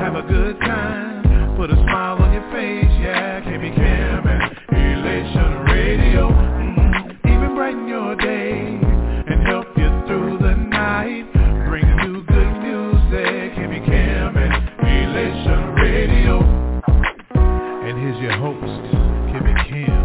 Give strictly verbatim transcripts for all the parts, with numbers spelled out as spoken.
have a good time. Put a smile on your face, yeah. K B Cam and Elation Radio. Mm-hmm. Even brighten your day and help you through the night. Bring you good music. K B Cam and Elation Radio. And here's your host, K B Cam.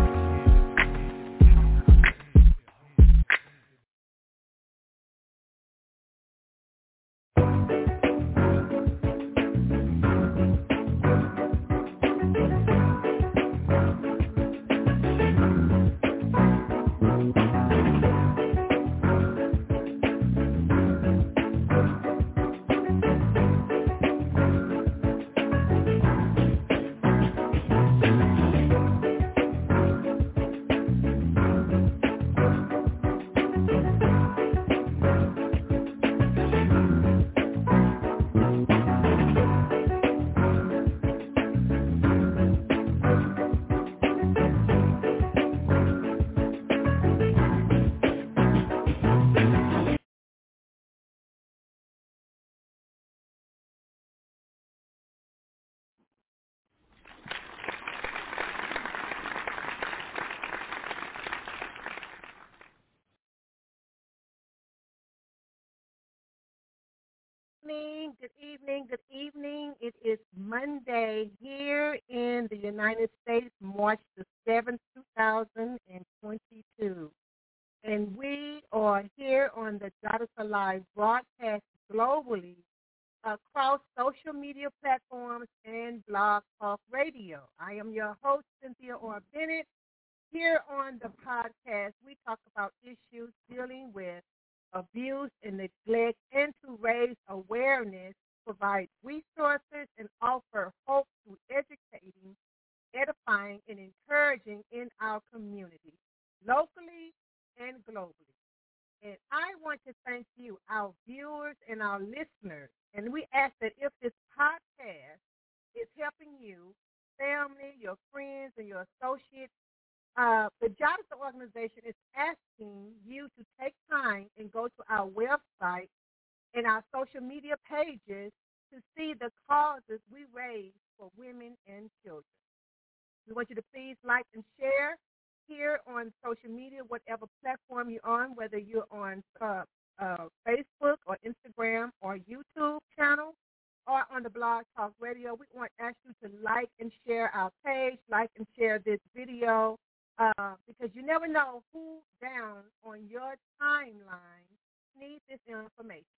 Good evening, good evening. It is Monday here in the United States, March the seventh, two thousand twenty-two. And we are here on the Jadisa Live broadcast globally across social media platforms and Blog Talk Radio. I am your host, Cynthia Orr Bennett. Here on the podcast, we talk about issues dealing with abuse and neglect, and to raise awareness, provide resources, and offer hope through educating, edifying, and encouraging in our community, locally and globally. And I want to thank you, our viewers and our listeners. And we ask that if this podcast is helping you, family, your friends, and your associates, Uh, the Jadisa organization is asking you to take time and go to our website and our social media pages to see the causes we raise for women and children. We want you to please like and share here on social media, whatever platform you're on, whether you're on uh, uh, Facebook or Instagram or YouTube channel or on the Blog Talk Radio. We want to ask you to like and share our page, like and share this video. Uh, because you never know who down on your timeline needs this information.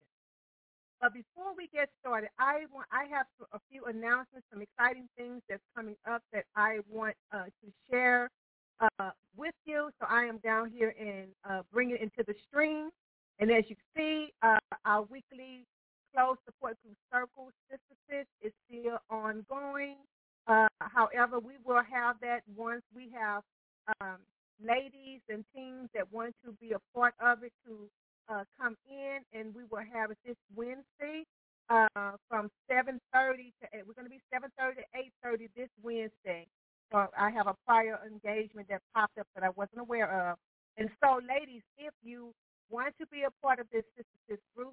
But before we get started, I want I have a few announcements, some exciting things that's coming up that I want uh, to share uh, with you. So I am down here and uh, bring it into the stream. And as you see, uh, our weekly closed support group circle, Sister Sis, is still ongoing. Uh, however, we will have that once we have Um, ladies and teens that want to be a part of it to uh, come in, and we will have it this Wednesday uh, from seven thirty to eight. We're going to be seven thirty to eight thirty this Wednesday. So I have a prior engagement that popped up that I wasn't aware of. And so, ladies, if you want to be a part of this Sister Sis group,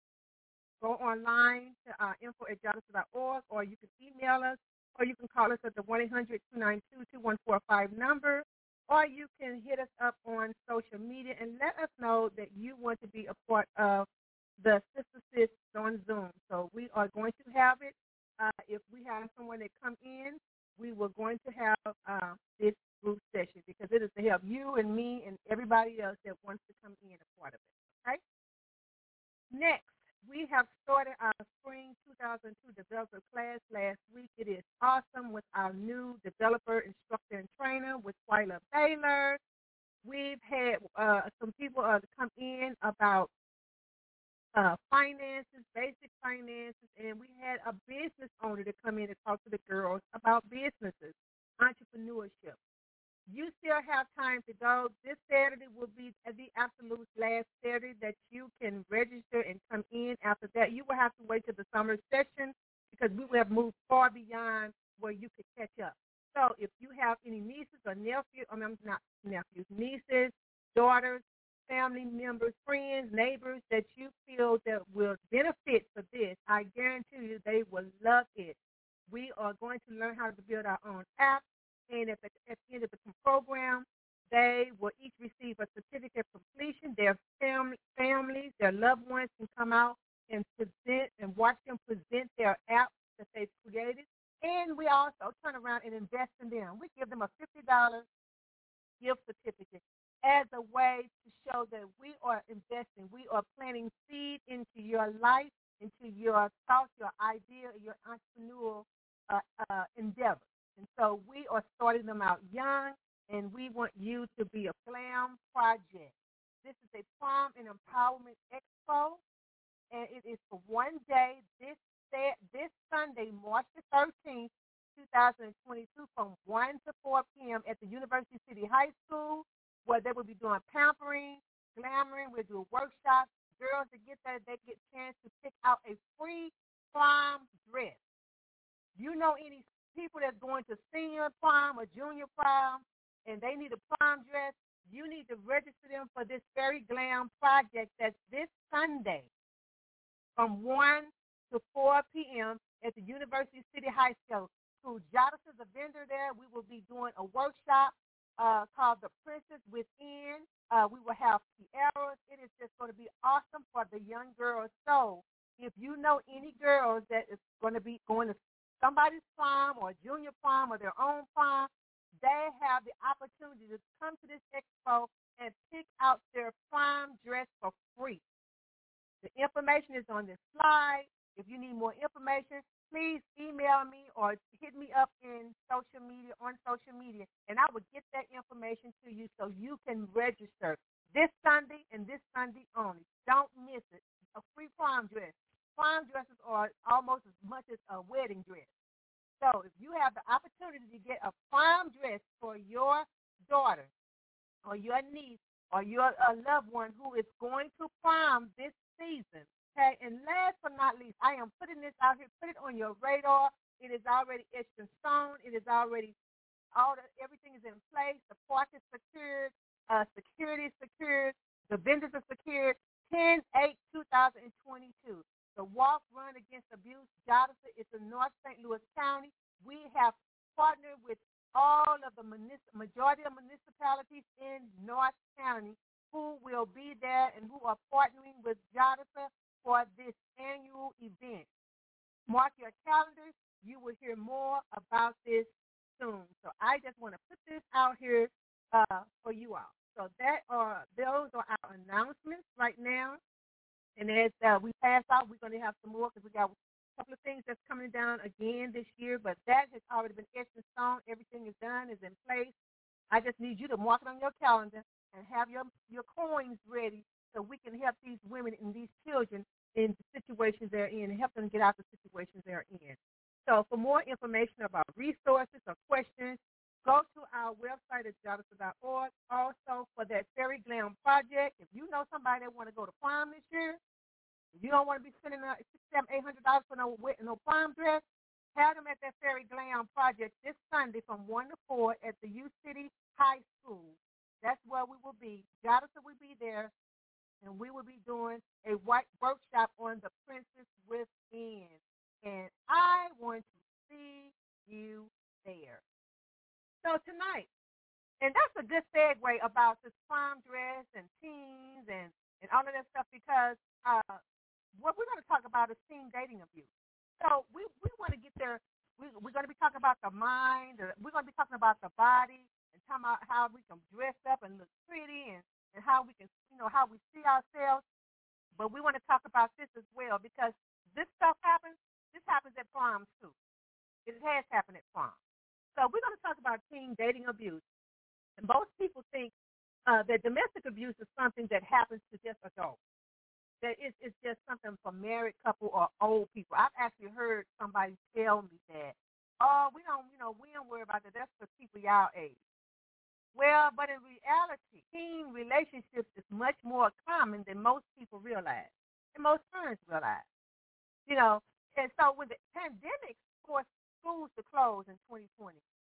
go online to uh, info at jadisa dot org, or you can email us, or you can call us at the one eight hundred, two nine two, two one four five number. Or you can hit us up on social media and let us know that you want to be a part of the Sister Sis on Zoom. So we are going to have it. Uh, if we have someone that come in, we were going to have uh, this group session because it is to help you and me and everybody else that wants to come in a part of it. Okay? Next, we have started our spring two thousand two developer class last week. It is awesome with our new developer, instructor, and trainer with Twyla Baylor. We've had uh, some people uh, come in about uh, finances, basic finances, and we had a business owner to come in and talk to the girls about businesses, entrepreneurship. You still have time to go. This Saturday will be the absolute last Saturday that you can register and come in. After that, you will have to wait till the summer session because we will have moved far beyond where you could catch up. So if you have any nieces or nephews, I mean, not nephews, nieces, daughters, family members, friends, neighbors that you feel that will benefit for this. I guarantee you they will love it. We are going to learn how to build our own app, and at the, at the end of the program, they will each receive a certificate of completion. Their family, families, their loved ones can come out and present and watch them present their app that they've created. And we also turn around and invest in them. We give them a fifty dollars gift certificate as a way to show that we are investing. We are planting seed into your life, into your thoughts, your idea, your entrepreneurial uh, uh, endeavor. And so we are starting them out young, and we want you to be a GLAM project. This is a Prom and Empowerment Expo, and it is for one day this this Sunday, March the thirteenth, two thousand twenty-two, from one to four p.m. at the University City High School, where they will be doing pampering, glamoring. We'll do workshops. Girls that get there, they get a chance to pick out a free prom dress. You know any people that's going to senior prom or junior prom, and they need a prom dress, you need to register them for this very glam project that's this Sunday from one to four p.m. at the University City High School. Jadis is a vendor there. We will be doing a workshop uh, called The Princess Within. Uh, we will have tiaras. It is just going to be awesome for the young girls. So if you know any girls that is going to be going to somebody's prom or junior prom or their own prom, they have the opportunity to come to this expo and pick out their prom dress for free. The information is on this slide. If you need more information, please email me or hit me up in social media, on social media, and I will get that information to you so you can register this Sunday and this Sunday only. Don't miss it. A free prom dress. Prom dresses are almost as much as a wedding dress. So if you have the opportunity to get a prom dress for your daughter or your niece or your uh, loved one who is going to prom this season, okay, and last but not least, I am putting this out here. Put it on your radar. It is already etched in stone. It is already, all the, everything is in place. The park is secured. Uh, security is secured. The vendors are secured. ten eight two thousand twenty-two. The Walk Run Against Abuse, Jadis, is in North Saint Louis County. We have partnered with all of the municip- majority of municipalities in North County who will be there and who are partnering with Jadis for this annual event. Mark your calendars. You will hear more about this soon. So I just want to put this out here uh, for you all. So that are those are our announcements right now. And as uh, we pass out, we're going to have some more because we got a couple of things that's coming down again this year. But that has already been etched in stone. Everything is done, is in place. I just need you to mark it on your calendar and have your, your coins ready so we can help these women and these children in the situations they're in and help them get out the situations they're in. So for more information about resources or questions, go to our website at jadis dot org. Also, for that Fairy Glam project, if you know somebody that want to go to prom this year, if you don't want to be spending uh, six, seven, eight hundred dollars for no no prom dress, have them at that Fairy Glam project this Sunday from one to four at the U City High School. That's where we will be. Jadis will be there, and we will be doing a white workshop on the Princess Within. And I want to see you there. So tonight, and that's a good segue about this prom dress and teens and, and all of that stuff because uh, what we're going to talk about is teen dating abuse. So we, we want to get there. We, we're going to be talking about the mind. We're going to be talking about the body and talking about how we can dress up and look pretty and, and how we can, you know, how we see ourselves. But we want to talk about this as well because this stuff happens. This happens at proms too. It has happened at prom. So we're going to talk about teen dating abuse. And most people think uh, that domestic abuse is something that happens to just adults. That it's, it's just something for married couple or old people. I've actually heard somebody tell me that, oh, we don't, you know, we don't worry about that. That's for people y'all age. Well, but in reality, teen relationships is much more common than most people realize, and most parents realize. You know, and so when the pandemic forced schools to close in twenty twenty,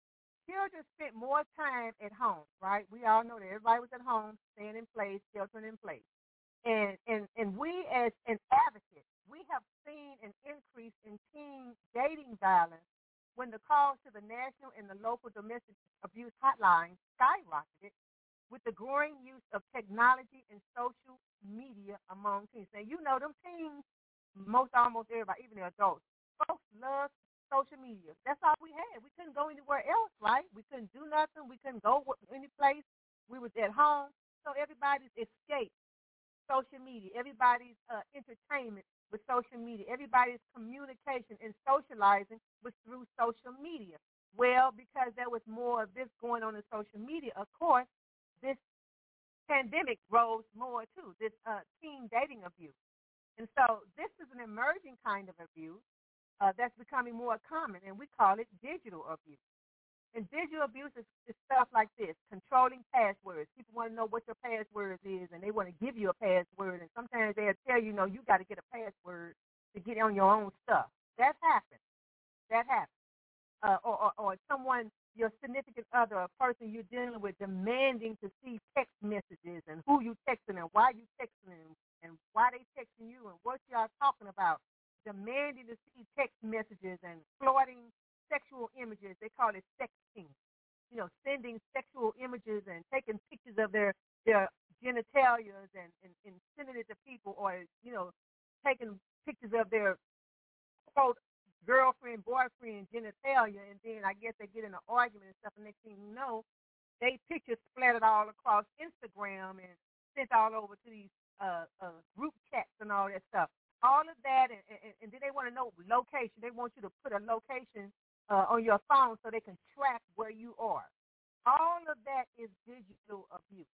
children spent more time at home, right? We all know that everybody was at home, staying in place, sheltering in place. And, and, and we as an advocate, we have seen an increase in teen dating violence when the calls to the national and the local domestic abuse hotlines skyrocketed with the growing use of technology and social media among teens. Now, you know, them teens, most almost everybody, even the adults, folks love social media. That's all we had. We couldn't go anywhere else, right? We couldn't do nothing. We couldn't go any place. We was at home. So everybody's escape, social media. Everybody's uh, entertainment with social media. Everybody's communication and socializing was through social media. Well, because there was more of this going on in social media, of course, this pandemic rose more too, this uh, teen dating abuse. And so this is an emerging kind of abuse uh, that's becoming more common, and we call it digital abuse. And digital abuse is, is stuff like this, controlling passwords. People want to know what your password is, and they want to give you a password. And sometimes they'll tell you, no, you got to get a password to get on your own stuff. That happens. That happens. Uh, or, or, or someone, your significant other, a person you're dealing with, demanding to see text messages and who you texting and why you texting them and why they texting you and what y'all talking about. Demanding to see text messages and floating sexual images. They call it sexting. You know, sending sexual images and taking pictures of their, their genitalia and, and, and sending it to people, or, you know, taking pictures of their, quote, girlfriend, boyfriend, genitalia, and then I guess they get in an argument and stuff, and next thing you know, they pictures splattered all across Instagram and sent all over to these uh, uh, group chats and all that stuff. All of that, and, and, and then they want to know location. They want you to put a location uh, on your phone so they can track where you are. All of that is digital abuse,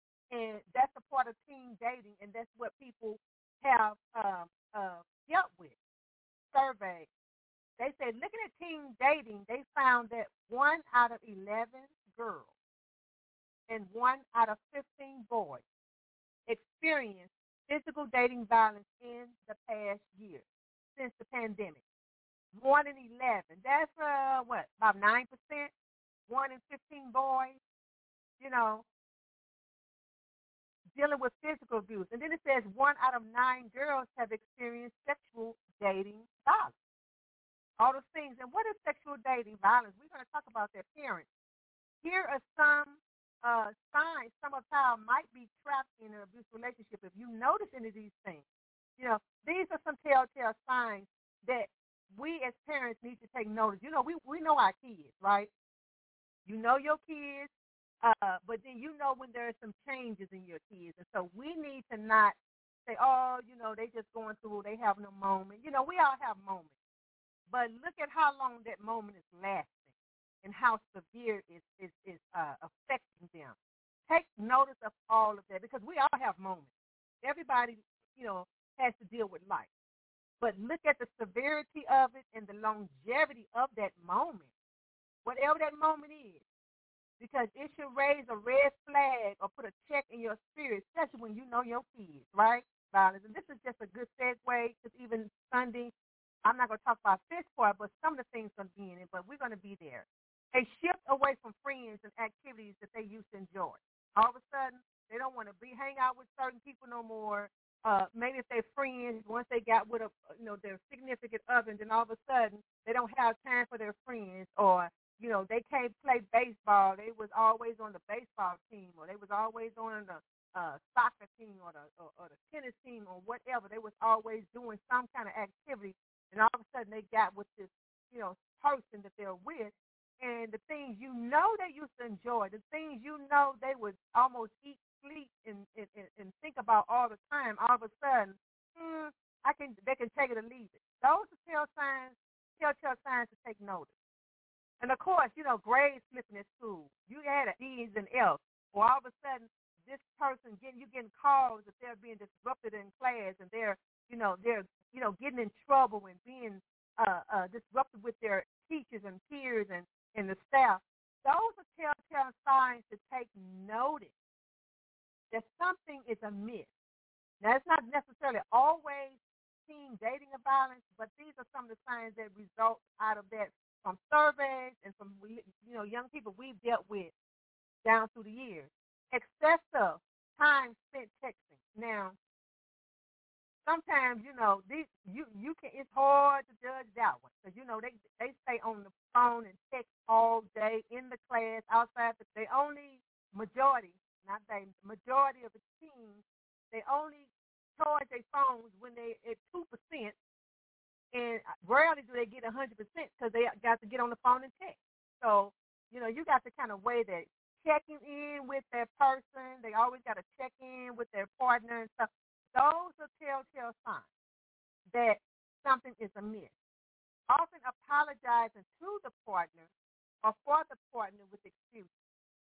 and that's a part of teen dating, and that's what people have um, uh, dealt with. Surveys. They said, looking at teen dating, they found that one out of eleven girls and one out of fifteen boys experienced physical dating violence in the past year since the pandemic. One in eleven. That's, uh, what, about nine percent? One in fifteen boys, you know, dealing with physical abuse. And then it says one out of nine girls have experienced sexual dating violence. All those things. And what is sexual dating violence? We're going to talk about their parents. Here are some uh, signs some of child might be trapped in an abusive relationship. If you notice any of these things, you know, these are some telltale signs that we as parents need to take notice. You know, we, we know our kids, right? You know your kids, uh, but then you know when there are some changes in your kids. And so we need to not say, oh, you know, they just going through, they having a moment. You know, we all have moments. But look at how long that moment is lasting and how severe it is, is, is uh, affecting them. Take notice of all of that, because we all have moments. Everybody, you know, has to deal with life. But look at the severity of it and the longevity of that moment, whatever that moment is, because it should raise a red flag or put a check in your spirit, especially when you know your kids, right? Violence. And this is just a good segue, because even Sunday, I'm not going to talk about this part, but some of the things going to be in it, but we're going to be there. A shift away from friends and activities that they used to enjoy. All of a sudden, they don't want to be hang out with certain people no more. Uh, maybe if they're friends, once they got with a, you know, their significant other, then all of a sudden they don't have time for their friends, or, you know, they can't play baseball. They was always on the baseball team, or they was always on the uh, soccer team, or the or, or the tennis team, or whatever. They was always doing some kind of activity. And all of a sudden they got with this, you know, person that they're with, and the things you know they used to enjoy, the things you know they would almost eat, sleep, and, and, and think about all the time, all of a sudden, mm, I can they can take it or leave it. Those are tell signs, telltale signs to take notice. And of course, you know, grades slipping at school. You had an E's and F's, or all of a sudden this person getting you getting calls that they're being disrupted in class, and they're, you know, they're you know, getting in trouble and being uh, uh, disrupted with their teachers and peers and, and the staff. Those are telltale signs to take notice that something is amiss. Now, it's not necessarily always teen dating or violence, but these are some of the signs that result out of that from surveys and from you know young people we've dealt with down through the years. Excessive time spent texting. Now, sometimes you know these you you can. It's hard to judge that one because you know they they stay on the phone and text all day in the class, outside. But they only majority, not they majority of the teens, they only charge their phones when they at two percent, and rarely do they get a hundred percent because they got to get on the phone and text. So you know you got to kind of weigh that. Checking in with their person, they always got to check in with their partner and stuff. Those are telltale signs that something is amiss. Often apologizing to the partner or for the partner with excuses.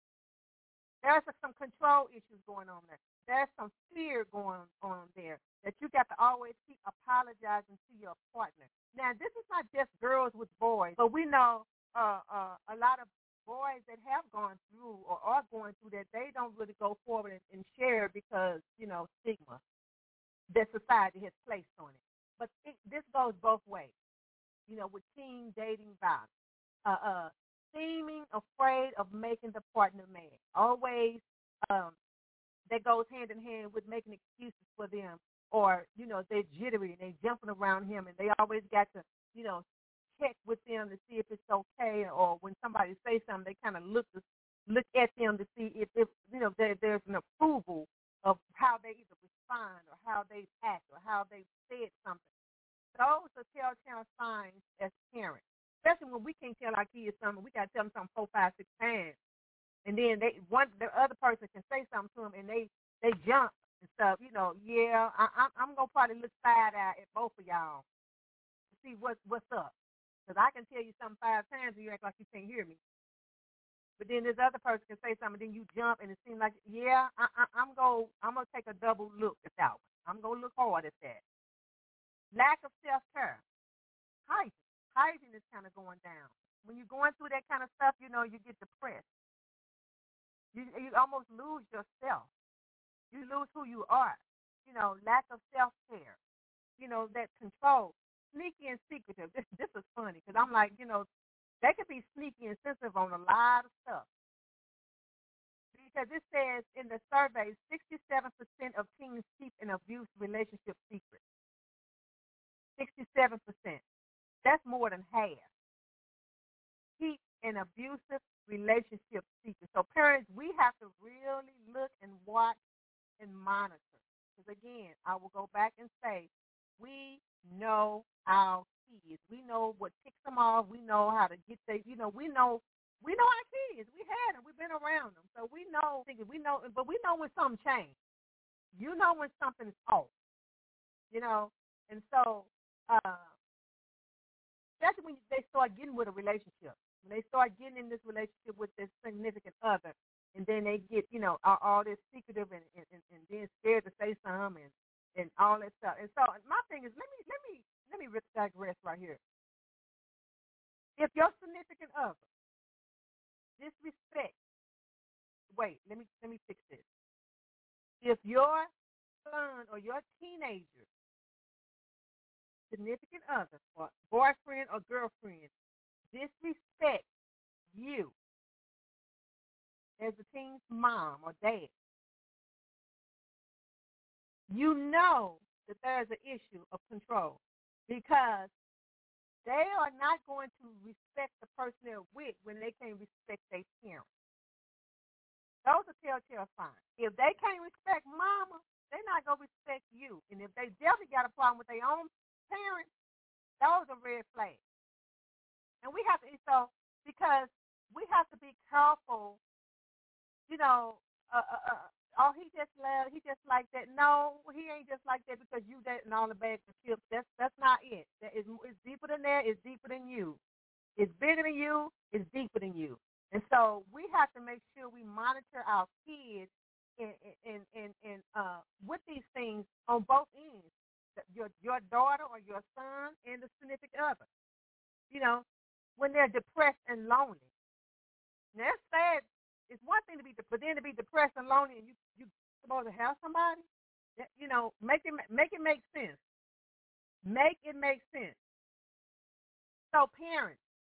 There's some control issues going on there. There's some fear going on there that you got to always keep apologizing to your partner. Now, this is not just girls with boys, but we know uh, uh, a lot of boys that have gone through or are going through that, they don't really go forward and, and share because, you know, stigma that society has placed on it. But it, this goes both ways, you know, with teen dating violence. Uh, uh, seeming afraid of making the partner mad. Always um, that goes hand in hand with making excuses for them, or, you know, they're jittery and they're jumping around him and they always got to, you know, check with them to see if it's okay, or when somebody says something, they kind of look to, look at them to see if, if you know, there, there's an approval of how they either respond or how they act or how they said something. Those are telltale signs as parents, especially when we can't tell our kids something. We got to tell them something four, five, six times, and then they one the other person can say something to them and they they jump and stuff. You know, yeah, I, I'm I'm gonna probably look side eye at both of y'all to see what's what's up. Because I can tell you something five times and you act like you can't hear me. But then this other person can say something, and then you jump, and it seems like, yeah, I, I, I'm going I'm gonna take a double look at that one. I'm going to look hard at that. Lack of self-care. Hygiene. Hygiene is kind of going down. When you're going through that kind of stuff, you know, you get depressed. You, you almost lose yourself. You lose who you are. You know, lack of self-care. You know, that control. Sneaky and secretive. This, this is funny because I'm like, you know, they could be sneaky and sensitive on a lot of stuff. Because it says in the survey, sixty-seven percent of teens keep an abuse relationship secret. sixty-seven percent. That's more than half. Keep an abusive relationship secret. So parents, we have to really look and watch and monitor. Because again, I will go back and say, we know our kids. We know what ticks them off. We know how to get there. You know, we know we know our kids. We had them. We've been around them. So we know, we know, but we know when something changed. You know when something's off. You know, and so uh, that's when they start getting with a relationship. When they start getting in this relationship with their significant other, and then they get, you know, all, all this secretive and, and, and, and then scared to say something and, and all that stuff. And so my thing is, let me let me let me digress right here. If your significant other disrespect, wait, let me let me fix this. If your son or your teenager, significant other, or boyfriend or girlfriend disrespect you as a teen's mom or dad, you know that there is an issue of control, because they are not going to respect the person they're with when they can't respect their parents. Those are telltale signs. If they can't respect mama, they're not going to respect you. And if they definitely got a problem with their own parents, those are red flags. And we have to, so, because we have to be careful, you know, uh, uh, uh, oh, he just loved, he just like that. No, he ain't just like that because you that and all the bags of chips. That's that's not it. That is, it's deeper than that. It's deeper than you. It's bigger than you. It's deeper than you. And so we have to make sure we monitor our kids and and and, and uh, with these things on both ends, your your daughter or your son and the significant other. You know, when they're depressed and lonely. Now, that's sad. It's one thing to be, but then to be depressed and lonely, and you you supposed to have somebody, that, you know, make it make it make sense. Make it make sense. So, parents,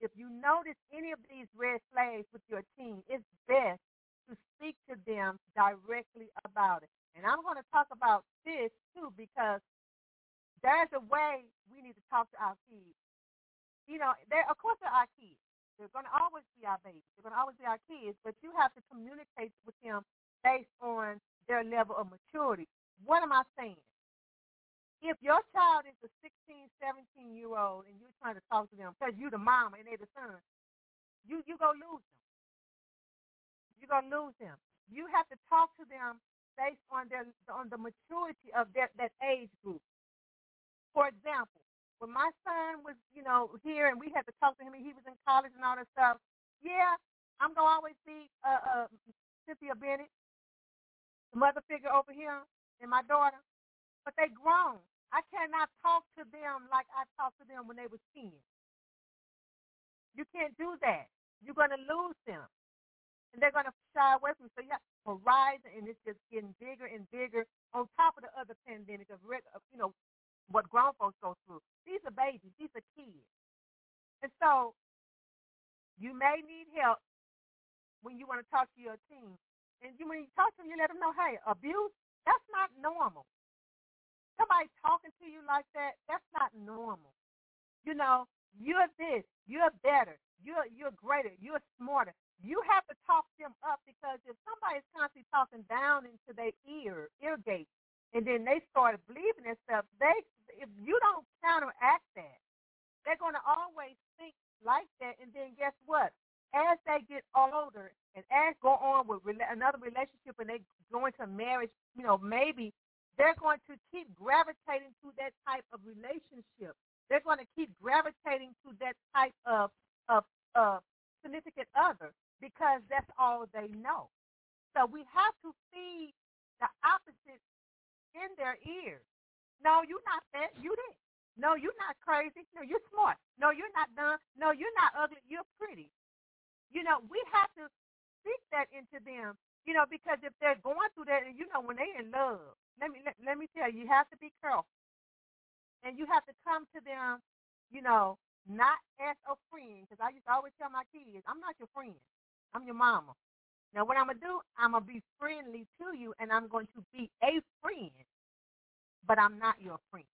if you notice any of these red flags with your teen, it's best to speak to them directly about it. And I'm going to talk about this, too, because there's a way we need to talk to our kids. You know, they're, of course, they're our kids. They're going to always be our babies. They're going to always be our kids, but you have to communicate with them based on their level of maturity. What am I saying? If your child is a sixteen, seventeen-year-old and you're trying to talk to them because you're the mama and they're the son, you, you're going to lose them. You're going to lose them. You have to talk to them based on their on the maturity of their, that age group. For example, when my son was, you know, here and we had to talk to him and he was in college and all that stuff, yeah, I'm going to always be uh, uh, Cynthia Bennett, the mother figure over here, and my daughter. But they grown. I cannot talk to them like I talked to them when they were ten. You can't do that. You're going to lose them. And they're going to shy away from you. So you have Horizon, and it's just getting bigger and bigger on top of the other pandemic of, you know, what grown folks go through. These are babies. These are kids. And so you may need help when you want to talk to your teen. And you, when you talk to them, you let them know, hey, abuse, that's not normal. Somebody talking to you like that, that's not normal. You know, you're this, you're better, you're you're greater, you're smarter. You have to talk them up, because if somebody's constantly talking down into their ear, ear gate, and then they start believing that stuff, they if you don't counteract that, they're going to always think like that. And then guess what? As they get older and as go on with rela- another relationship and they go into marriage, you know, maybe they're going to keep gravitating to that type of relationship. They're going to keep gravitating to that type of of, of significant other, because that's all they know. So we have to feed the opposite in their ears. No, you're not that. You didn't. No, you're not crazy. No, you're smart. No, you're not dumb. No, you're not ugly. You're pretty. You know, we have to speak that into them, you know, because if they're going through that, and, you know, when they're in love, let me let, let me tell you, you have to be careful. And you have to come to them, you know, not as a friend, because I used to always tell my kids, I'm not your friend. I'm your mama. Now, what I'm going to do, I'm going to be friendly to you, and I'm going to be a friend, but I'm not your friend.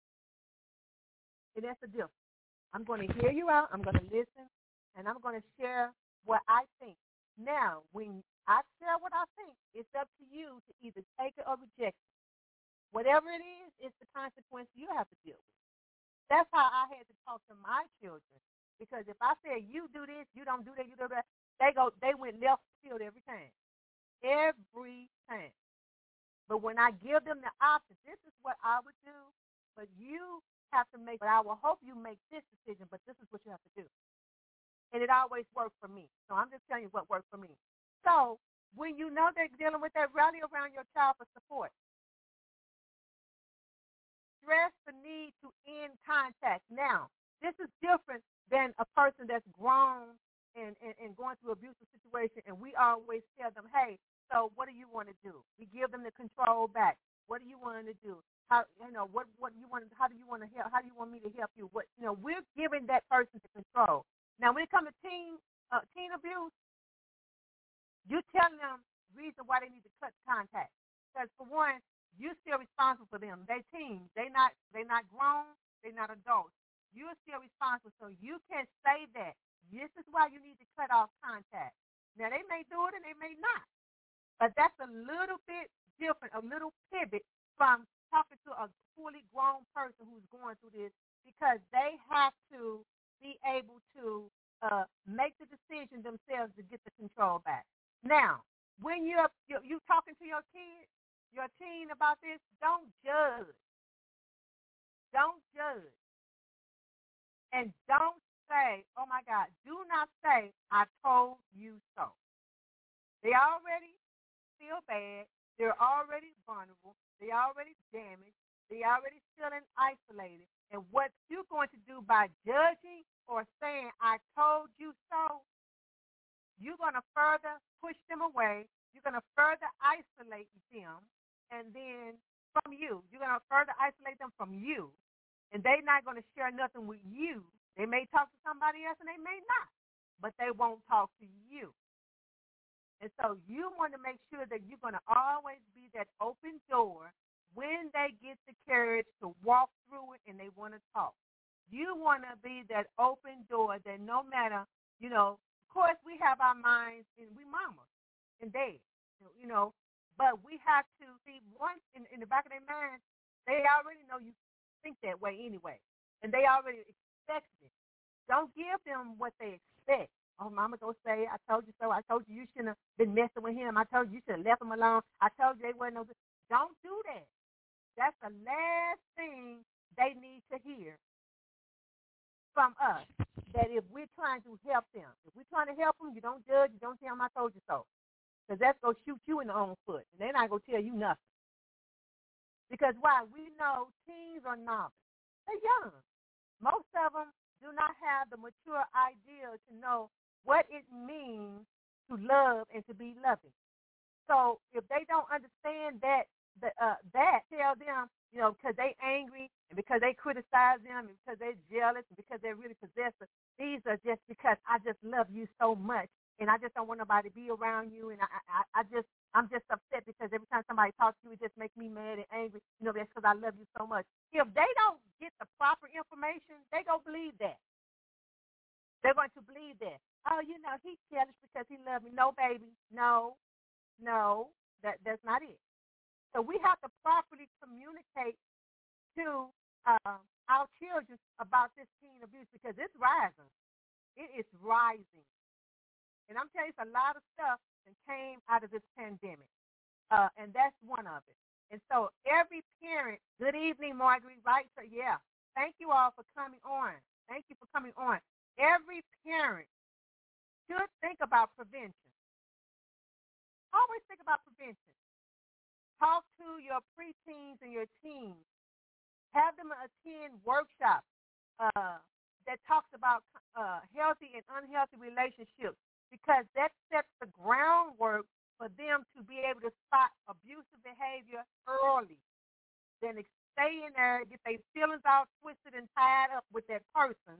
And that's the difference. I'm going to hear you out. I'm going to listen, and I'm going to share what I think. Now, when I share what I think, it's up to you to either take it or reject it. Whatever it is, it's the consequence you have to deal with. That's how I had to talk to my children, because if I said, you do this, you don't do that, you do that, they go, they went left field every time. Every time. But when I give them the option, this is what I would do, but you have to make, but I will hope you make this decision, but this is what you have to do. And it always worked for me. So I'm just telling you what worked for me. So when you know they're dealing with that, rally around your child for support. Stress the need to end contact. Now, this is different than a person that's grown and, and, and going through an abusive situation, and we always tell them, hey, so what do you want to do? We give them the control back. What do you want to do? How, you know, what, what you want, how do you want to help? How do you want me to help you? What, you know, we're giving that person the control. Now, when it comes to teen, uh, teen abuse, you're telling them reason why they need to cut contact. Because, for one, you're still responsible for them. They teens. They not they not grown. They're not adults. You're still responsible. So you can say that. This is why you need to cut off contact. Now, they may do it and they may not. But that's a little bit different, a little pivot from talking to a fully grown person who's going through this, because they have to be able to uh, make the decision themselves to get the control back. Now, when you're, you're, you're talking to your kid, your teen about this, don't judge. Don't judge. And don't say, oh, my God, do not say, I told you so. They already feel bad. They're already vulnerable. They're already damaged. They're already feeling isolated. And what you're going to do by judging or saying, I told you so, you're going to further push them away. You're going to further isolate them. And then from you, you're going to further isolate them from you. And they're not going to share nothing with you They may talk to somebody else and they may not, but they won't talk to you. And so you want to make sure that you're going to always be that open door when they get the courage to walk through it and they want to talk. You want to be that open door that no matter, you know, of course we have our minds and we mamas and dads, you know, but we have to see once in, in the back of their mind, they already know you think that way anyway, and they already expect it. Don't give them what they expect. Oh, mama go say, I told you so. I told you you shouldn't have been messing with him. I told you you should have left him alone. I told you they wasn't no good. Don't do that. That's the last thing they need to hear from us, that if we're trying to help them. If we're trying to help them, you don't judge. You don't tell them I told you so. Because that's going to shoot you in the own foot. And they're not going to tell you nothing. Because why? We know teens are novice. They're young. Most of them do not have the mature idea to know what it means to love and to be loving. So if they don't understand that, the, uh, that tell them, you know, because they angry and because they criticize them and because they're jealous and because they're really possessive, these are just because I just love you so much and I just don't want nobody to be around you, and I, I, I just, I'm just upset because every time somebody talks to you, it just makes me mad and angry. You know, that's because I love you so much. If they don't get the proper information, they gonna believe that. They're going to believe that. Oh, you know, he's jealous because he loves me. No, baby. No, no, that that's not it. So we have to properly communicate to uh, our children about this teen abuse because it's rising. It is rising. And I'm telling you, it's a lot of stuff that came out of this pandemic, uh, and that's one of it. And so every parent, good evening, Marguerite, right? So, yeah, thank you all for coming on. Thank you for coming on. Every parent should think about prevention. Always think about prevention. Talk to your preteens and your teens. Have them attend workshops uh, that talks about uh, healthy and unhealthy relationships, because that sets the groundwork for them to be able to spot abusive behavior early. Then stay in there, get their feelings all twisted and tied up with that person.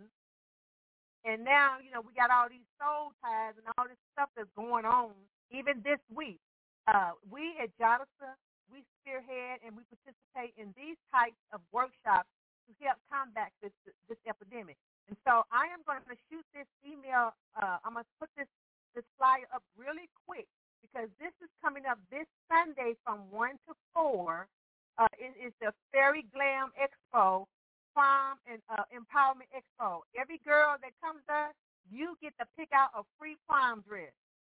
And now, you know, we got all these soul ties and all this stuff that's going on. Even this week, uh, we at Jadasa, we spearhead and we participate in these types of workshops to help combat this this epidemic. And so I am going to shoot this email. Uh, I'm going to put this, this flyer up really quick because this is coming up this Sunday from one to four. Uh, it is the Fairy Glam Expo, Prom and uh, Empowerment Expo. Every girl that comes there, you get to pick out a free prom dress.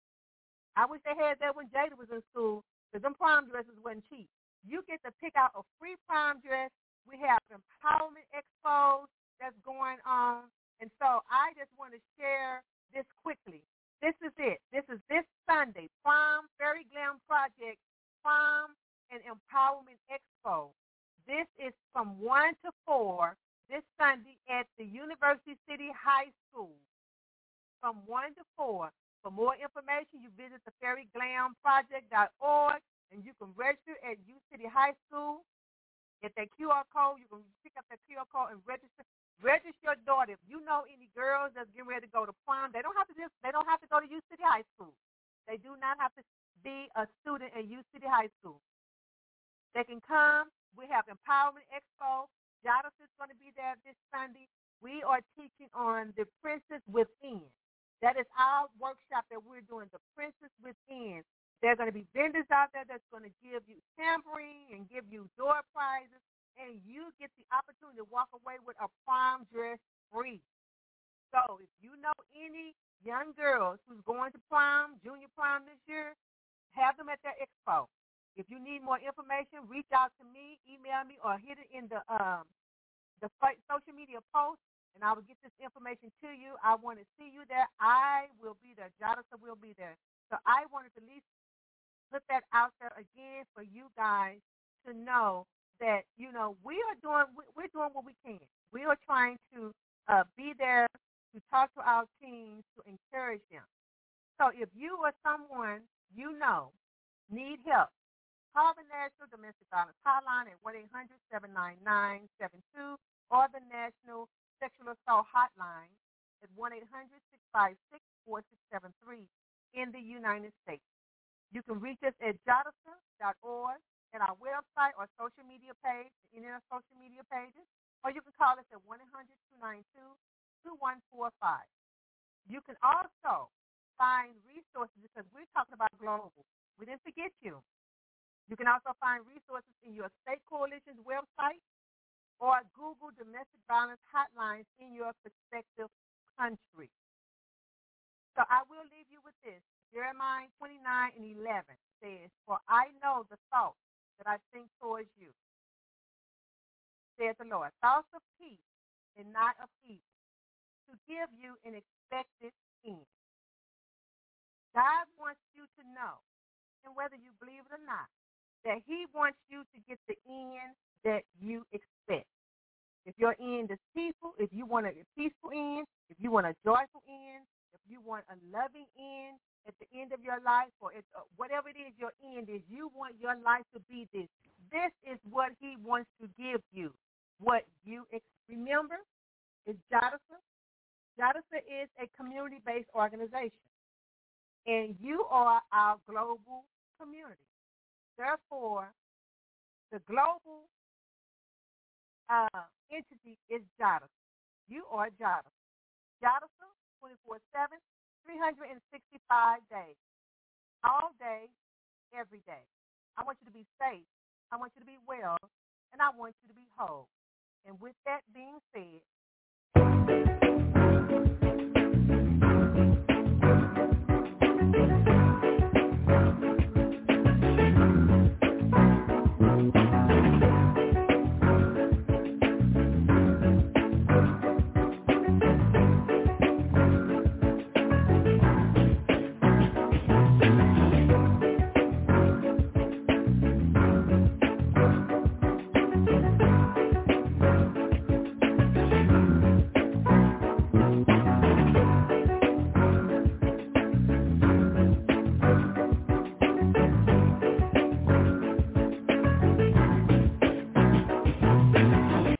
I wish they had that when Jada was in school, because them prom dresses wasn't cheap. You get to pick out a free prom dress. We have empowerment expos that's going on. And so I just want to share this quickly. This is it. This is this Sunday, Prom Fairy Glam Project, Prom and Empowerment Expo. This is from one to four this Sunday at the University City High School, from one to four. For more information, you visit the fairy glam project dot org, and you can register at U City High School. Get that Q R code. You can pick up that Q R code and register. Register your daughter. If you know any girls that's getting ready to go to prom, they don't have to just they don't have to go to U City High School. They do not have to be a student at U City High School. They can come. We have Empowerment Expo. Jadasa is going to be there this Sunday. We are teaching on the Princess Within. That is our workshop that we're doing, the Princess Within. There are going to be vendors out there that's going to give you tampering and give you door prizes, and you get the opportunity to walk away with a prom dress free. So if you know any young girls who's going to prom, junior prom this year, have them at their expo. If you need more information, reach out to me, email me, or hit it in the um, the social media post, and I will get this information to you. I want to see you there. I will be there. Jadasa will be there. So I wanted to at least put that out there again for you guys to know that, you know, we are doing we're doing what we can. We are trying to uh, be there to talk to our teens, to encourage them. So if you or someone you know need help, call the National Domestic Violence Hotline at one eight hundred seven nine nine seven two or the National sexual assault hotline at one eight hundred, six five six, four six seven three in the United States. You can reach us at jadasa dot org and our website or social media page, any of our social media pages, or you can call us at one eight hundred, two nine two, two one four five. You can also find resources because we're talking about global. We didn't forget you. You can also find resources in your state coalition's website or Google domestic violence hotlines in your respective country. So I will leave you with this. Jeremiah twenty-nine and eleven says, "For I know the thoughts that I think towards you, saith the Lord, thoughts of peace and not of evil, to give you an expected end." God wants you to know, and whether you believe it or not, that he wants you to get the end that you expect. If your end is peaceful, if you want a peaceful end, if you want a joyful end, if you want a loving end at the end of your life, or it's, uh, whatever it is your end is, you want your life to be this. This is what he wants to give you. What you ex- remember is Jadasa. Jadasa is a community-based organization, and you are our global community. Therefore, the global uh, entity is Jadasa. You are Jadasa. Jadasa, twenty-four seven, three hundred sixty-five days, all day, every day. I want you to be safe. I want you to be well, and I want you to be whole. And with that being said,